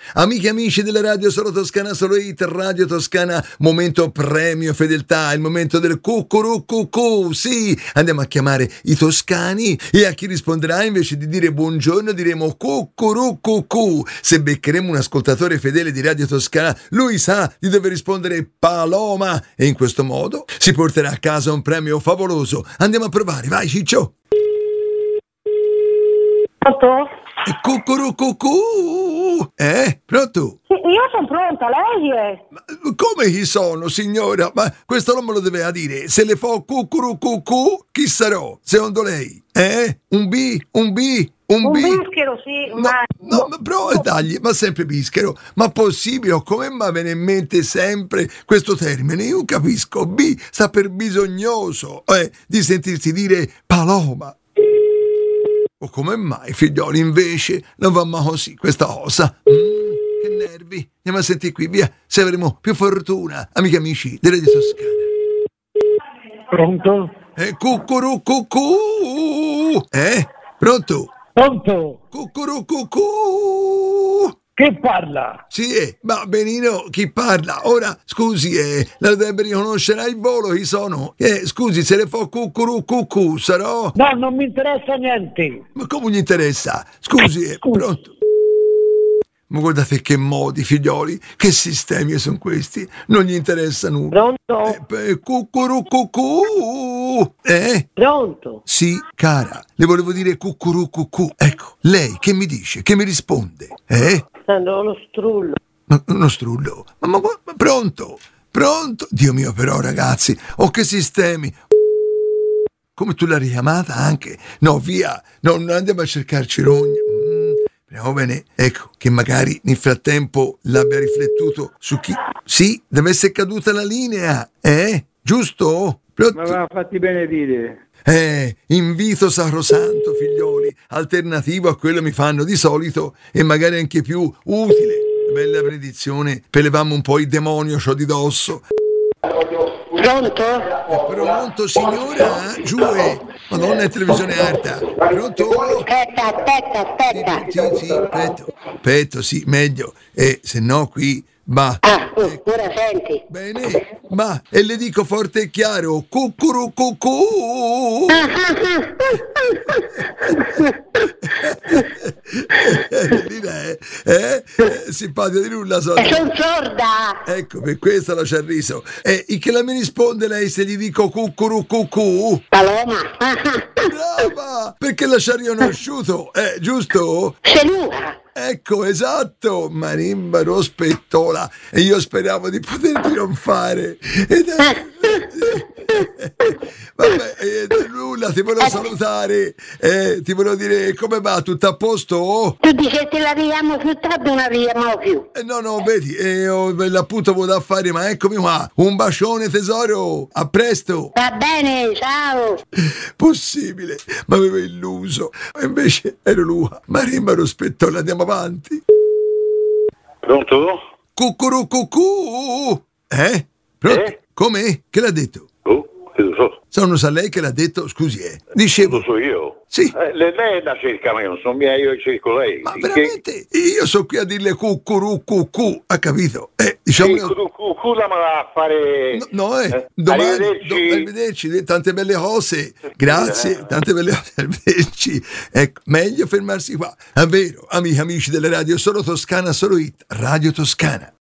Amiche e amici della Radio Solo Toscana, Solo Hit, Radio Toscana, momento premio fedeltà, il momento del cucurucucù. Sì, andiamo a chiamare i toscani e a chi risponderà invece di dire buongiorno diremo cucurucucù. Se beccheremo un ascoltatore fedele di Radio Toscana, lui sa di dover rispondere Paloma e in questo modo si porterà a casa un premio favoloso. Andiamo a provare, vai Ciccio. Pronto? Cucurucucù. Pronto? Sì, io sono pronta, lei è? Ma come chi sono, signora? Ma questo non me lo doveva dire. Se le fa cucurucucù, chi sarò? Secondo lei? Un B? Un bischero, sì. No, però dagli, ma sempre bischero. Ma possibile? Come mai viene in mente sempre questo termine? Io non capisco. B sta per bisognoso, di sentirsi dire Paloma. O come mai, figlioli, invece non va mai così questa cosa? Che nervi. Andiamo a sentire qui, via, se avremo più fortuna. Amiche e amici della Radio Toscana. Pronto? Cucurucucù. Pronto? Pronto? Cucurucucù. Che parla? Sì, ma benino, chi parla? Ora, scusi, la dovrebbe riconoscere al volo chi sono? Scusi, se le fa cucurucucù, sarò? No, non mi interessa niente. Ma come gli interessa? Scusi, pronto? Ma guardate che modi, figlioli, che sistemi sono questi? Non gli interessa nulla. Pronto? Cucurucucù. Pronto? Sì, cara, le volevo dire cucurucucù. Ecco, lei che mi dice? Che mi risponde? Uno strullo. Uno strullo? Ma pronto? Pronto? Dio mio però, ragazzi, che sistemi! Come tu l'hai richiamata anche? No, via, non andiamo a cercarci rogne. Speriamo bene, ecco, che magari nel frattempo l'abbia riflettuto su chi... Sì, deve essere caduta la linea, giusto? Ma va fatti benedire. Invito sacrosanto, figlioli, alternativo a quello mi fanno di solito e magari anche più utile. Bella predizione, per levammo un po' il demonio c'ho di dosso. Pronto? Pronto, signora? Giù, Madonna, è televisione alta. Pronto? Aspetta. Sì, aspetta, sì, meglio. Se no qui... Ma ora senti. bene, ma e le dico forte e chiaro, cucurucucù. Simpatica di nulla sono sorda. Ecco, per questo la c'ha riso. E che la mi risponde lei se gli dico cucurucucù? Paloma. Brava, perché la c'ha riconosciuto, giusto? Senuta. Ecco, esatto, marimba rospettola. E io speravo di poter trionfare. Vabbè, nulla, ti volevo salutare. Ti volevo dire come va, tutto a posto? Tu dici che te la arriviamo più tardi o non arriviamo più? No, vedi, l'appunto avevo da fare, ma eccomi qua. Un bacione tesoro, a presto. Va bene, ciao. Possibile, ma avevo illuso. Ma invece ero lui. Marimba rospettola, andiamo avanti. Pronto? Cucurucucù. Pronto? Come? Che l'ha detto? Che lo so. Non sa lei che l'ha detto? Scusi, dicevo. Lo so io. Sì. Lei la cerca, ma io non sono mia, io cerco lei. Ma veramente? Io sono qui a dirle cucurucucù, ha capito? Diciamo. Scusa, ma va a fare. Domani. Arrivederci, tante belle cose. Grazie, tante belle cose. Arrivederci. Ecco, meglio fermarsi qua. È vero, amici delle radio, Solo Toscana, Solo Hit, Radio Toscana.